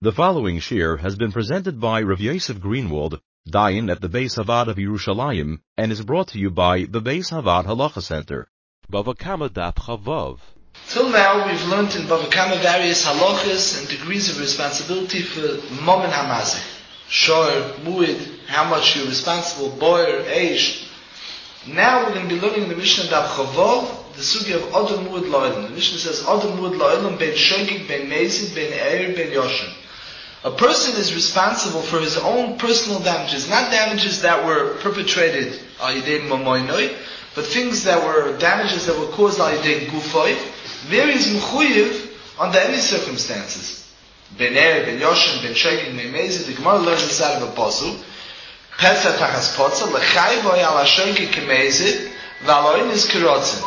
The following shir has been presented by Rav Yosef Greenwald, Dayan at the Beis Havad of Yerushalayim, and is brought to you by the Beis Havad Halacha Center. Bava Kama Daf Chavav. Till now, we've learned in Bava Kama various halachas and degrees of responsibility for Momen HaMazik. Shor, Muid, how much you're responsible, Boyer, Eish. Now we're going to be learning in the Mishnah Daf Chavav, the sugya of Adam Muid La'olam. The Mishnah says, Adam Muid La'olam, Ben Shogig, Ben Mezid, Ben Eir, Ben Yoshin. A person is responsible for his own personal damages, not damages that were perpetrated but things that were damages that were caused by Gufay. There is mechuyev under any circumstances. Ben Er, Ben Yoshin, Ben Shogig, Ben Mezid. The Gemara learns inside of a pasuk. Petza tachas potza lechai boy ala shogig kemezid v'aloin is kirotzin,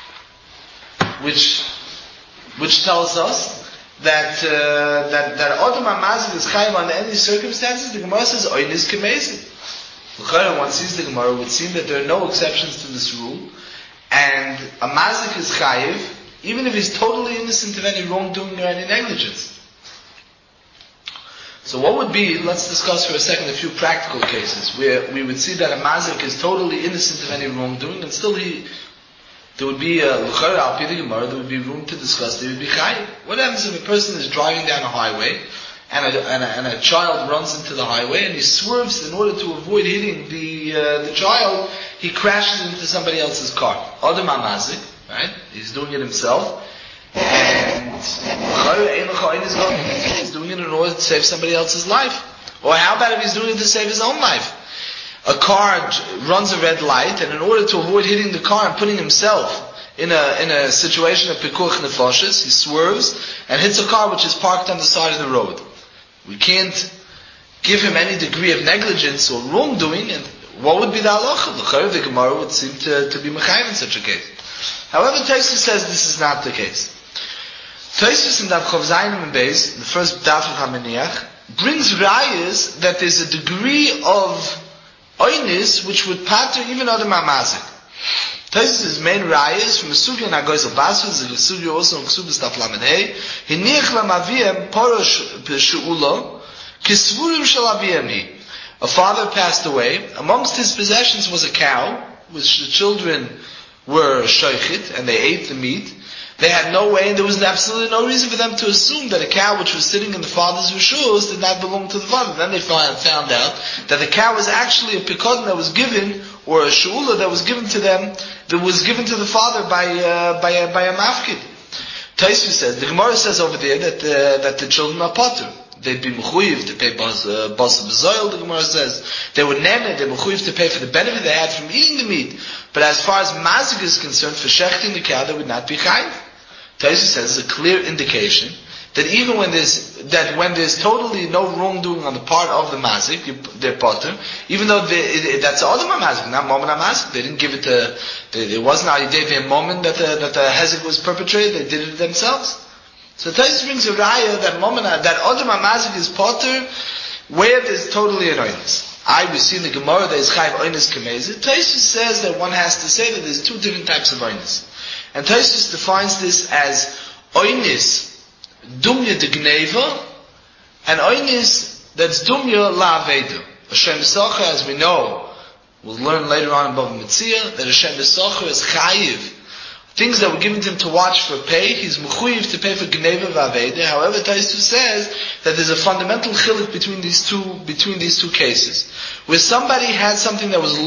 which tells us that Adam HaMazik is chayim under any circumstances. The Gemara says oin is kemezid. L'chayim, one sees the Gemara, would seem that there are no exceptions to this rule, and a mazik is chayiv even if he's totally innocent of any wrongdoing or any negligence. So what would be, let's discuss for a second a few practical cases where we would see that a mazik is totally innocent of any wrongdoing, and still there would be l'chayr al pi the Gemara, there would be room to discuss, there would be chayiv. What happens if a person is driving down a highway and a child runs into the highway and he swerves in order to avoid hitting the child, he crashes into somebody else's car. Adam HaMazik, right? He's doing it himself, and he's doing it in order to save somebody else's life. Or how about if he's doing it to save his own life? A car runs a red light, and in order to avoid hitting the car and putting himself in a situation of pikuach nefashis, he swerves and hits a car which is parked on the side of the road. We can't give him any degree of negligence or wrongdoing, and what would be the halacha? The Gemara would seem to be mechayiv in such a case. However, Tosfos says this is not the case. Tosfos in Daf Chav Zayin and Beis, the first Daf of Hamaniach, brings rayas that there's a degree of oynis which would pater even Adam HaMazik. Tosfos' main rayas from the sugya in Agoyz al-Basra, the sugya also in Ksubas Daf Lamed Hey, hiniach lamaviem porosh b'she'ulo kisvurim shel aviem hi. A father passed away. Amongst his possessions was a cow, which the children were shaychit, and they ate the meat. They had no way, and there was absolutely no reason for them to assume that a cow which was sitting in the father's rishus did not belong to the father. Then they found out that the cow was actually a pikadon that was given, or a she'ula that was given to them, that was given to the father by a mafkid. Tosfos says, the Gemara says over there that the children are potter. They'd be mechuyev to pay bas b'zoil, the Gemara says. They were nemed, they're mechuyev to pay for the benefit they had from eating the meat. But as far as mazik is concerned, for shechting the cow, they would not be chayiv. Tosfos says it's a clear indication that even when there's totally no wrongdoing on the part of the mazik, they're potter, even though that's Adam HaMazik, not Momen HaMazik. They didn't give it it wasn't how you did their moment that the hezek was perpetrated, they did it themselves. So Tosfos brings a raya that Adam HaMazik is potter where there's totally an oynis. We see in the Gemara there is chayiv oynis kemezid. Tosfos says that one has to say that there's two different types of oynis. And Tosfos defines this as oynis dumya de gneva and oynis that's dumya la avedu. Hashem B'Socher, as we know, we'll learn later on in Bava Metzia, that Hashem B'Socher is chayiv. Things that were given to him to watch for pay, he's mechuyev to pay for gneva v'aveda. However, Tosfos says that there's a fundamental chiluk between these two cases, where somebody had something that was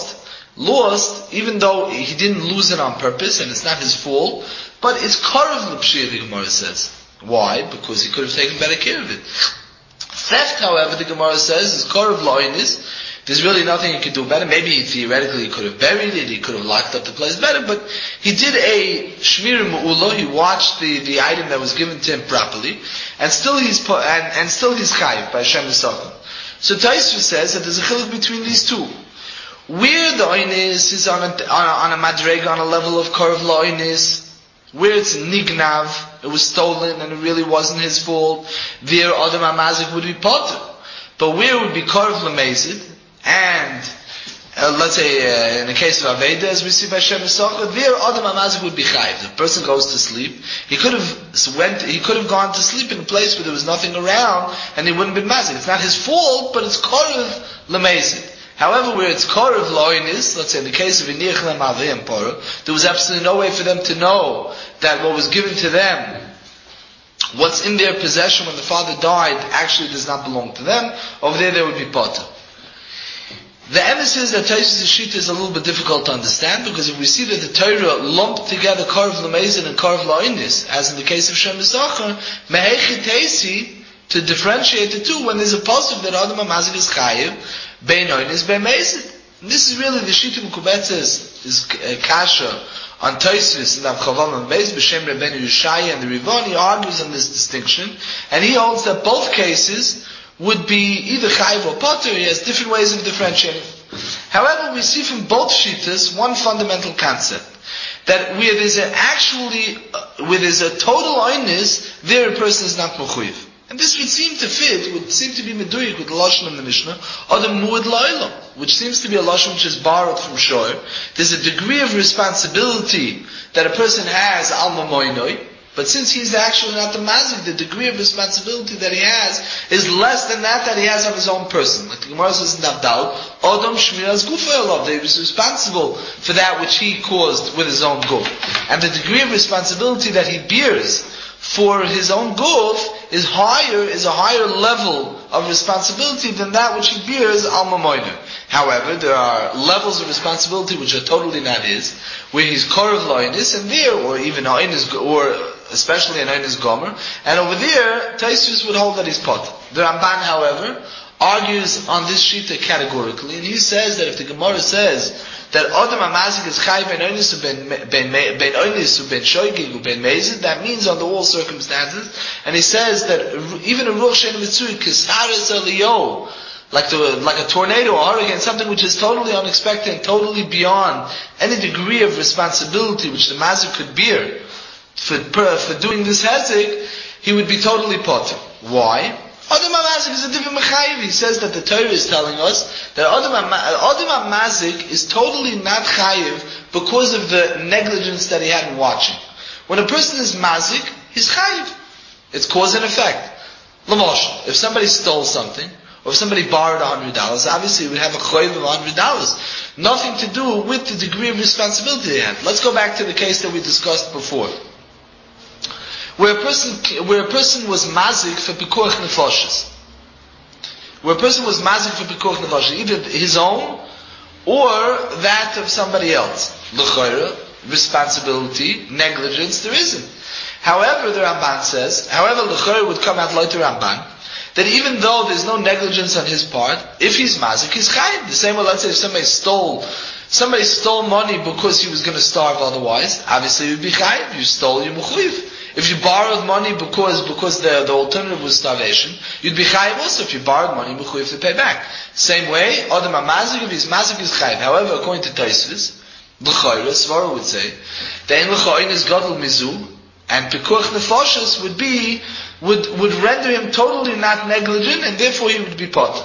lost, even though he didn't lose it on purpose and it's not his fault, but it's karev l'pshir, the Gemara says. Why? Because he could have taken better care of it. Theft, however, the Gemara says, is karev la'onis. There's really nothing he could do better. Maybe theoretically he could have buried it, he could have locked up the place better, but he did a shmir mu'ula, he watched the item that was given to him properly, and still he's chayiv by Hashem B'Socher. So Tosfos says that there's a chiluk between these two. Where the oynis is on a madrega, on a level of karev la'onis, where it's nignav, it was stolen and it really wasn't his fault, there Adam HaMazik would be potter. But where it would be karev l'mezid, and let's say in the case of Aveda, as we see by Shem Yisachar, there Adam HaMazik would be chayiv. If a person goes to sleep, he could have gone to sleep in a place where there was nothing around, and he wouldn't have been mazik. It's not his fault, but it's korev lemezid. However, where it's korev loinis, let's say in the case of Iniach Lemaveh and Porah, there was absolutely no way for them to know that what was given to them, what's in their possession when the father died, actually does not belong to them. Over there, they would be potter. The emphasis that Taisus Shita is a little bit difficult to understand, because if we see that the Torah lumped together Korev Lemezid and Korev Loinis, as in the case of Shem Yisachar, Mehechi Teisi, to differentiate the two, when there's a pasuk that Adam HaMazik is Chayiv, Bein Oinis, Bein Mezid. This is really the Shita Mekubetzes is Kasha on Taisus and Avchaval and Beis, B'Shem Rebbeinu Yeshaya and the Rivon. He argues on this distinction, and he holds that both cases would be either chayiv or potter. He has different ways of differentiating. However, we see from both shittas one fundamental concept, that where there's a total oinus, there a person is not mechuyev. And this would seem to fit, would seem to be meduyik with the lashon in the Mishnah, or the muad la'olam, which seems to be a lashon which is borrowed from Shoer. There's a degree of responsibility that a person has al mamoinoi. But since he's actually not the mazik, the degree of responsibility that he has is less than that he has of his own person. Like the Gemara says in Davdal, Odom Shmiras Gufayolov, that he was responsible for that which he caused with his own guf. And the degree of responsibility that he bears for his own guf is a higher level of responsibility than that which he bears al mamoiner. However, there are levels of responsibility which are totally not his, where he's korev loinis, and there, or even or especially an Einis Gomer, and over there, Taisus would hold that he's pot. The Ramban, however, argues on this shita categorically, and he says that if the Gemara says that Adam HaMazik is Chai ben Einis u ben Shoigig u ben Mezid, that means under all circumstances, and he says that even a Ruach Shein Mitzui, Kisaris Eliyo, like a tornado or hurricane, something which is totally unexpected and totally beyond any degree of responsibility which the Mazik could bear, for doing this hezek, he would be totally potter. Why? Adam HaMazik is a different mechayiv. He says that the Torah is telling us that Adam HaMazik is totally not chayiv because of the negligence that he had in watching. When a person is mazik, he's chayiv. It's cause and effect. L'moshel, if somebody stole something, or if somebody borrowed $100, obviously he would have a chayiv of $100. Nothing to do with the degree of responsibility they had. Let's go back to the case that we discussed before, where a person was mazik for pikuach nefashis. Where a person was mazik for pikuach nefashis, either his own or that of somebody else. L'chayra, responsibility, negligence, there isn't. However, the Ramban says, l'chayra would come out like the Ramban, that even though there's no negligence on his part, if he's mazik, he's chayiv. The same way, let's say if somebody stole money because he was going to starve otherwise, obviously he would be chayiv. You stole, you're mechuyev. If you borrowed money because the alternative was starvation, you'd be chayiv also. If you borrowed money, mechuyev to pay back. Same way, Adam HaMazik, if he's mazik, is chayiv. However, according to Tosfos, l'chayra, Svara would say, the ein l'chayra is gadol mizu, and pikuach nefashos would render him totally not negligent, and therefore he would be potter.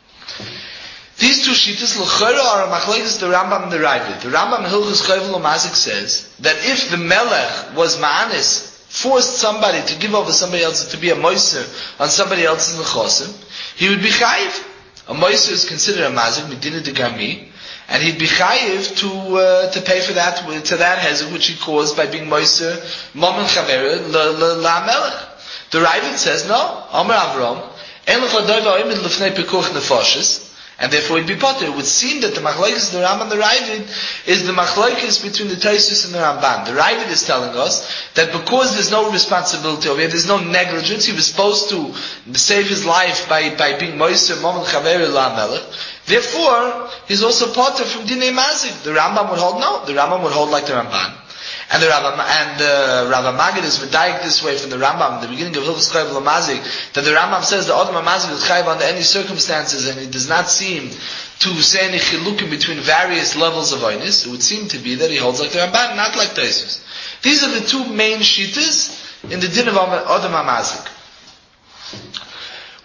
These two shittas, l'chayra, are a machlekes the Rambam and the Ravid. The Rambam Hilchos Chayvel Mazik says that if the melech was ma'anis, forced somebody to give over somebody else, to be a moiser on somebody else's nechosim, he would be chayiv. A moiser is considered a mazik, midina de gami, and he'd be chayiv to pay for that, to that hezek which he caused by being moiser, mom and chavera, la melech. The Ravid says, no, Amar Avram, en lecha doiva oimid lefnei pekuach nefashis, and therefore he'd be potter. It would seem that the machlokes, the Rambam and the Ravid, is the machlokes between the Tosfos and the Ramban. The Ravid is telling us that because there's no responsibility over here, there's no negligence, he was supposed to save his life by being moiser, mom and chaver la melech. Therefore, he's also potter from dinei mazik. The Rambam would hold no. The Rambam would hold like the Ramban. And the Rav Magid is medayik this way from the Rambam, in the beginning of Hilchos Chayvel Mazik, that the Rambam says the Adam HaMazik is chayiv under any circumstances, and it does not seem to say any chilukim between various levels of oynis. It would seem to be that he holds like the Ramban, not like Tosfos. These are the two main shittas in the din of Adam HaMazik.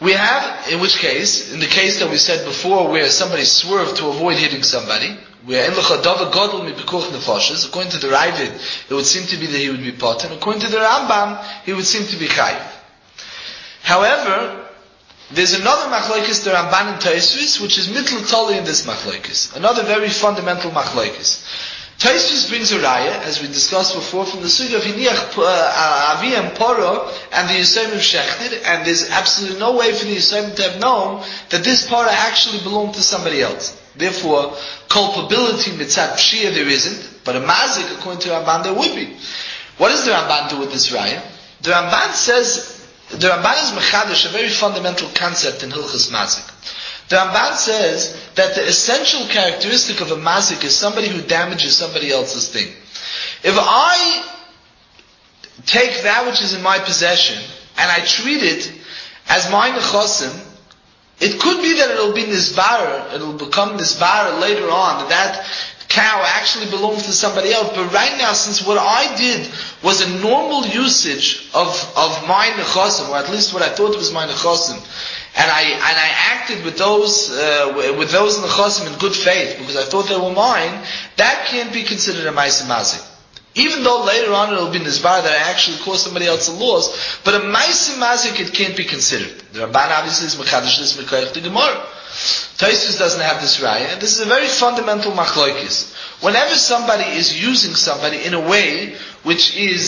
We have, in which case, in the case that we said before, where somebody swerved to avoid hitting somebody, where according to the Ravid, it would seem to be that he would be potter, and according to the Rambam, he would seem to be chayiv. However, there's another machlokes, the Ramban and Tosfos, which is mitl toli in this machlokes, another very fundamental machlokes. Tosfos brings a raya, as we discussed before, from the sugya of Hiniach Aviyam Poro and the Yisayim of Shechted, and there's absolutely no way for the Yisayim to have known that this para actually belonged to somebody else. Therefore, culpability mitzat pshia there isn't, but a mazik, according to Ramban, there would be. What does the Ramban do with this raya? The Ramban is mechadish, a very fundamental concept in Hilchos Mazik. The Ramban says that the essential characteristic of a mazik is somebody who damages somebody else's thing. If I take that which is in my possession and I treat it as my nechosim, it could be that it'll be nisbar, it'll become nisbar later on, that cow actually belongs to somebody else. But right now, since what I did was a normal usage of my nechosim, or at least what I thought was my nechosim, and I acted with those nechosim in good faith because I thought they were mine, that can't be considered a ma'aseh mazik. Even though later on it'll be nizbar that I actually caused somebody else a loss, but a ma'aseh mazik it can't be considered. The Ramban obviously is mechadish this mekayach the Gemara. Tosfos doesn't have this raya, and this is a very fundamental machlokes. Whenever somebody is using somebody in a way which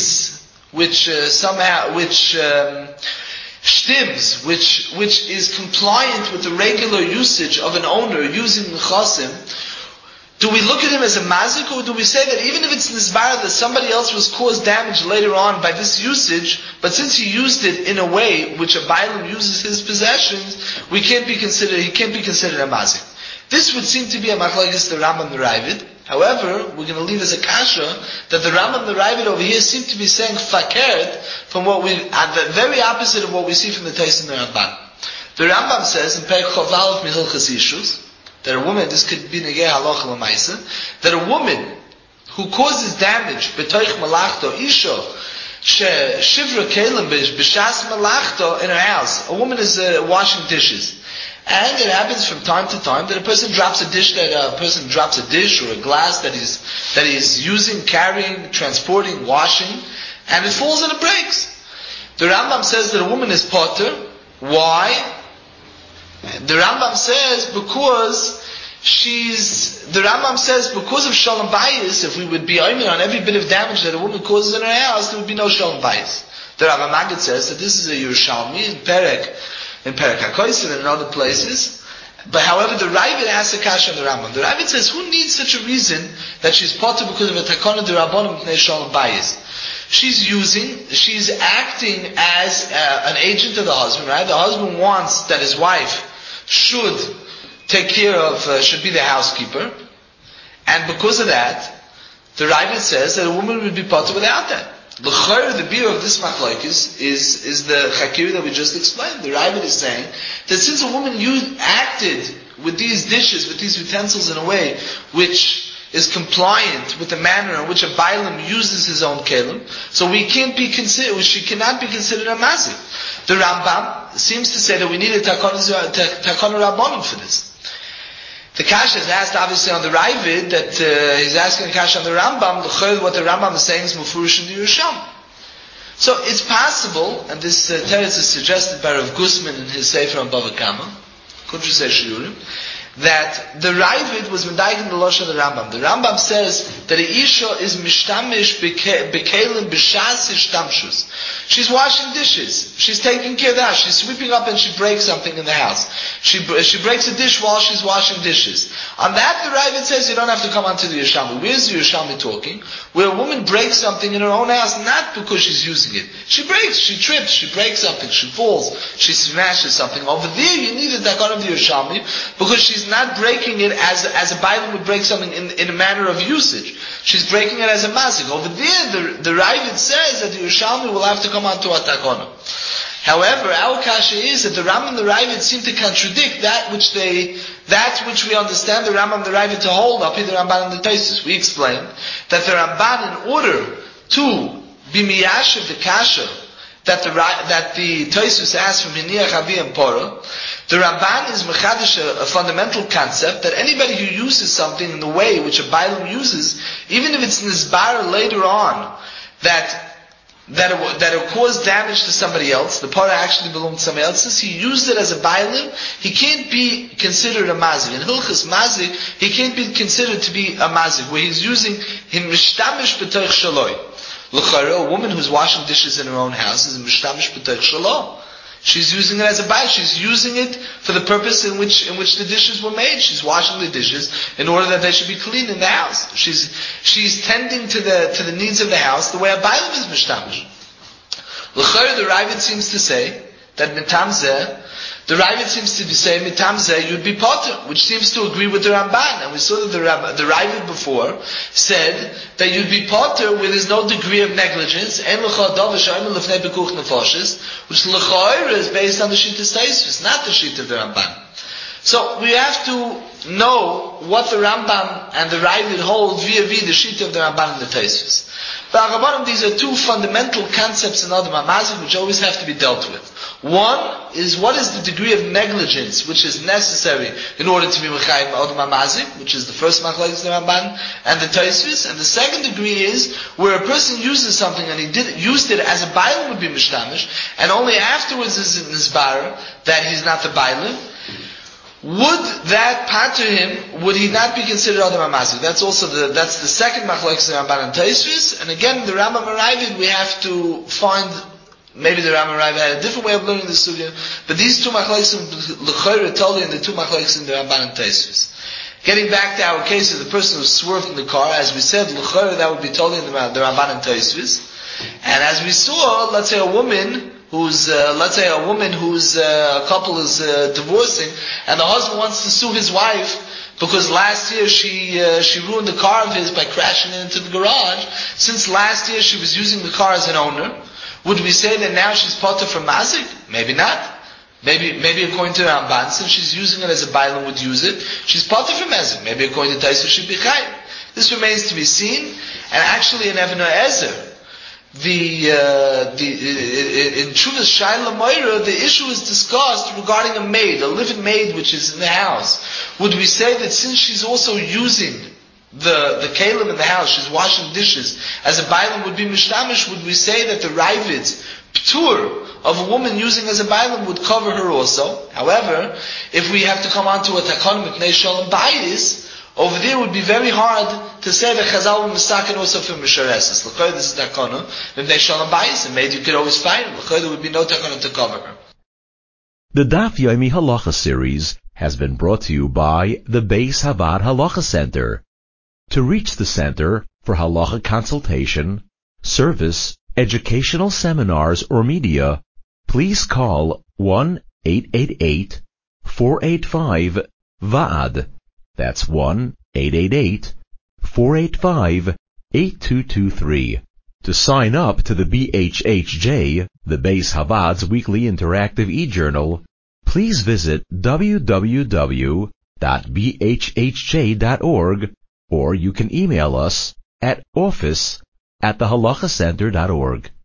is compliant with the regular usage of an owner using nechasim, do we look at him as a mazik, or do we say that even if it's nisbar that somebody else was caused damage later on by this usage, but since he used it in a way which a bailam uses his possessions, he can't be considered a mazik. This would seem to be a machlokes the Rambam the Ravid. However, we're going to leave as a kasha that the Rambam the Ravid over here seem to be saying fakert from what the very opposite of what we see from the Tais and the Ramban. The Rambam says in Perek Chav Aleph Mihilchas Yishus that a woman, this could be negei halacha l'maisa, that a woman who causes damage b'toich malachto isha shivra kelim b'shas malachto in her house. A woman is washing dishes, and it happens from time to time that a person drops a dish or a glass that he's using, carrying, transporting, washing, and it falls and it breaks. The Rambam says that a woman is potter. Why? The Rambam says because of shalom bayis, if we would be oimin on every bit of damage that a woman causes in her house, there would be no shalom bayis. The Rav Magid says that this is a Yerushalmi in Perek HaKoysin and in other places. But however, the Ravid asks a kasha on the Rambam. The Ravid says, who needs such a reason that she's potter because of a takana d'Rabbanan b'nei shalom bayis? She's acting as an agent of the husband, right? The husband wants that his wife should take care of, should be the housekeeper. And because of that, the Ravid says that a woman would be potter without that. The beer of this machlokes is the chakir that we just explained. The Ravid is saying that since a woman acted with these dishes, with these utensils in a way which is compliant with the manner in which a bailam uses his own kelim, so she cannot be considered a mazik. The Rambam seems to say that we need a takana rabbanon for this. The kasha is asked obviously on the Ravid that he's asking a kasha on the Rambam. What the Rambam is saying is mufurish in the Yerushalmi. So it's possible, and this teretz is suggested by Rav Gusman in his Sefer on Bava Kama, that the Ravid was medayik in the lashon of the Rambam. The Rambam says that a isha is mishtamish bekelim b'shas ishtamshus. She's washing dishes. She's taking care of the house. She's sweeping up and she breaks something in the house. She breaks a dish while she's washing dishes. On that, the Ravid says you don't have to come onto the Yerushalmi. Where's the Yerushalmi talking? Where a woman breaks something in her own house, not because she's using it. She breaks, she trips, she breaks something, she falls, she smashes something. Over there, you need a takana of the Yerushalmi because she's not breaking it as a bailam would break something in a manner of usage. She's breaking it as a mazik. Over there, the Ravid says that the Yerushalmi will have to come onto a takana. However, our kasha is that the Rambam and the Ravid seem to contradict that which we understand the Rambam and the Ravid to hold up in the Ramban and the Tosfos. We explained that the Ramban, in order to be miyashiv the kasha that the Tosfos asks from Hiniach Avi and Pora, the Ramban is mechadish a fundamental concept that anybody who uses something in the way which a Bailam uses, even if it's nisbar later on, that it will cause damage to somebody else, the Pora actually belonged to somebody else, since he used it as a Bailam, he can't be considered a Mazik. In Hilchas Mazik, he can't be considered to be a Mazik, where he's using him mishtamish b'toich shaloi. L'chara, a woman who's washing dishes in her own house is mishtamish b'toich shaloi. She's using it as a Bailam. She's using it for the purpose in which the dishes were made. She's washing the dishes in order that they should be clean in the house. She's tending to the needs of the house the way a Bailam is mishtamish. L'chara, the Ravid seems to say that mitamzeh, you'd be potter, which seems to agree with the Ramban. And we saw that the Ravid before said that you'd be potter where there's no degree of negligence, which l'chayr is based on the Shittas Tosfos, not the Shita of the Ramban. So we have to know what the Rambam and the Ravid hold vis-a-vis the Shita of the Ramban and the Tosfos. But these are two fundamental concepts in Adam HaMazik which always have to be dealt with. One is what is the degree of negligence which is necessary in order to be Mechayim Adam HaMazik, which is the first Machlokes the Ramban and the Tosfos, and the second degree is where a person uses something and he used it as a Bailam would be Mishtamish, and only afterwards is it Nizbar that he's not the Bailam. Would that pater him? Would he not be considered Adam HaMazik? That's the second Machlokes the Ramban and Tosfos. And again, the Rambam and Ravid, we have to find, maybe the Rambam and Ravid had a different way of learning the sugya, but these two Machlokes l'chayr totally, and the two Machlokes in the Ramban and Tosfos. Getting back to our case of the person who swerved in the car, as we said, l'chayr, that would be totally in the Ramban and Tosfos. And as we saw, let's say a couple is divorcing, and the husband wants to sue his wife because last year she ruined the car of his by crashing it into the garage. Since last year she was using the car as an owner, would we say that now she's potter from Mazik? Maybe not. Maybe according to Ramban, since she's using it as a Bailam would use it, she's potter from Mazik. Maybe according to Tosfos she'd be Chayim. This remains to be seen, and actually in Even HaEzer, in Chuvas Shaila Moira, the issue is discussed regarding a maid, a living maid which is in the house. Would we say that since she's also using the kalim in the house, she's washing dishes, as a Bailam would be Mishtamish, would we say that the Ravid's ptur of a woman using as a Bailam would cover her also? However, if we have to come on to a Takon Mipnei Shalom Bayis, over there would be very hard to say that Chazal will mistaken also for Mishareses. L'chayr, this is Takona. Mipnei Shalom Bayis, and maybe you could always find her. L'chayr, there would be no Takona to cover her. The Daf Yomi Halacha series has been brought to you by the Beis Havad Halacha Center. To reach the center for halacha consultation, service, educational seminars, or media, please call 1-888-485-VAAD. That's 1-888-485-8223. To sign up to the BHHJ, the Beis Havad's weekly interactive e-journal, please visit www.bhhj.org, or you can email us at office@thehalakhacenter.org.